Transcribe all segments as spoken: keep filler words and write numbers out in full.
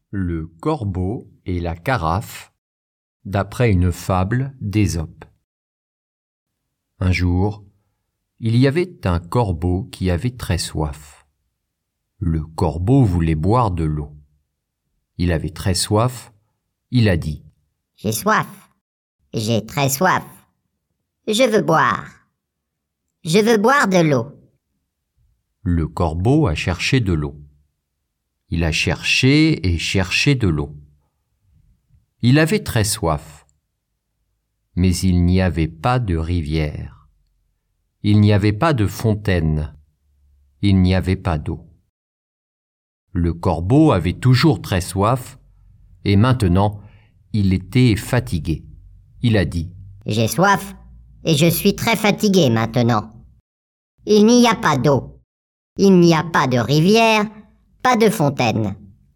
Le corbeau et la carafe, d'après une fable d'Ésope. Un jour, il y avait un corbeau qui avait très soif. Le corbeau voulait boire de l'eau. Il avait très soif, il a dit « J'ai soif, j'ai très soif, je veux boire, je veux boire de l'eau. » Le corbeau a cherché de l'eau. Il a cherché et cherché de l'eau. Il avait très soif, mais il n'y avait pas de rivière. Il n'y avait pas de fontaine. Il n'y avait pas d'eau. Le corbeau avait toujours très soif, et maintenant, il était fatigué. Il a dit « J'ai soif, et je suis très fatigué maintenant. Il n'y a pas d'eau. Il n'y a pas de rivière, pas de fontaine. »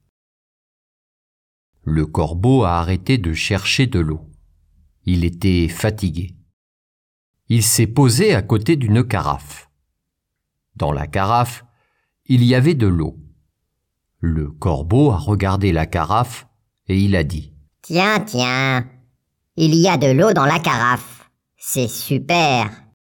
Le corbeau a arrêté de chercher de l'eau. Il était fatigué. Il s'est posé à côté d'une carafe. Dans la carafe, il y avait de l'eau. Le corbeau a regardé la carafe et il a dit « Tiens, tiens, il y a de l'eau dans la carafe. C'est super. »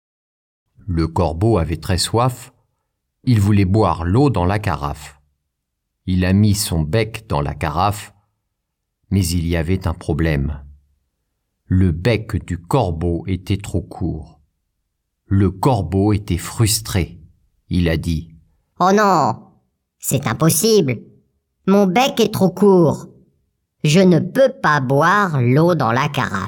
Le corbeau avait très soif. Il voulait boire l'eau dans la carafe. Il a mis son bec dans la carafe, mais il y avait un problème. Le bec du corbeau était trop court. Le corbeau était frustré. Il a dit « Oh non, c'est impossible. Mon bec est trop court. Je ne peux pas boire l'eau dans la carafe. »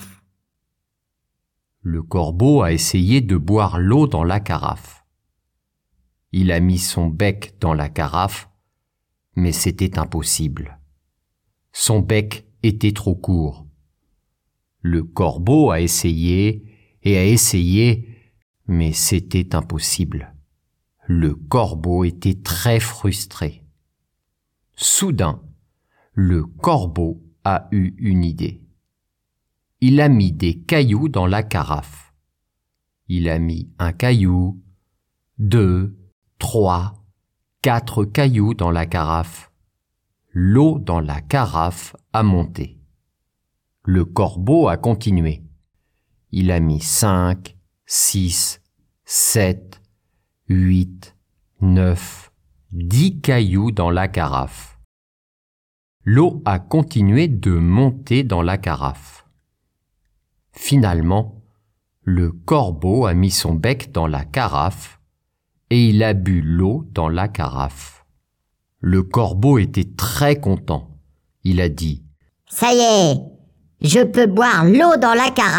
Le corbeau a essayé de boire l'eau dans la carafe. Il a mis son bec dans la carafe, mais c'était impossible. Son bec était trop court. Le corbeau a essayé et a essayé, mais c'était impossible. Le corbeau était très frustré. Soudain, le corbeau a eu une idée. Il a mis des cailloux dans la carafe. Il a mis un caillou, deux, trois, quatre cailloux dans la carafe. L'eau dans la carafe a monté. Le corbeau a continué. Il a mis cinq, six, sept, huit, neuf, dix cailloux dans la carafe. L'eau a continué de monter dans la carafe. Finalement, le corbeau a mis son bec dans la carafe et il a bu l'eau dans la carafe. Le corbeau était très content. Il a dit « Ça y est, je peux boire l'eau dans la carafe. »